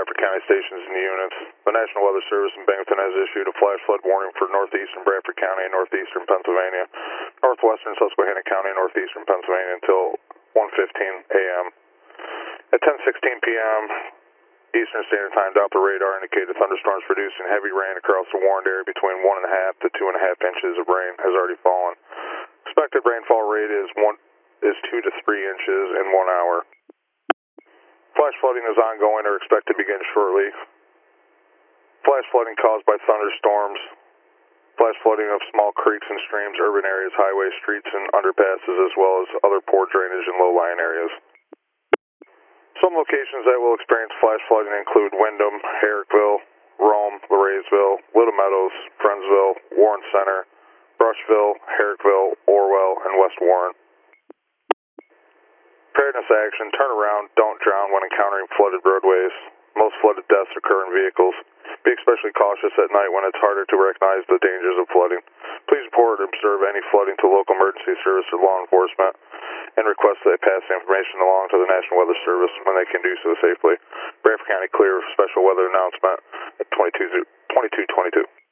Bradford County stations and units. The National Weather Service in Binghamton has issued a flash flood warning for northeastern Bradford County and northeastern Pennsylvania, northwestern Susquehanna County and northeastern Pennsylvania until 1:15 a.m. At 10:16 p.m. Eastern Standard Time, Doppler radar indicated thunderstorms producing heavy rain across the warned area. Between 1.5 to 2.5 inches of rain has already fallen. Expected rainfall rate is 2 to 3 inches in 1 hour. Flash flooding is ongoing or expected to begin shortly. Flash flooding caused by thunderstorms. Flash flooding of small creeks and streams, urban areas, highways, streets, and underpasses, as well as other poor drainage in low-lying areas. Some locations that will experience flash flooding include Windham, Herrickville, Rome, Laraysville, Little Meadows, Friendsville, Warren Center, Brushville, Herrickville, Orwell, and West Warren. Preparedness action: turn around, don't drown when encountering flooded roadways. Most flooded deaths occur in vehicles. Be especially cautious at night when it's harder to recognize the dangers of flooding. Please report or observe any flooding to local emergency service or law enforcement, and request that they pass the information along to the National Weather Service when they can do so safely. Bradford County clear special weather announcement at 22:22.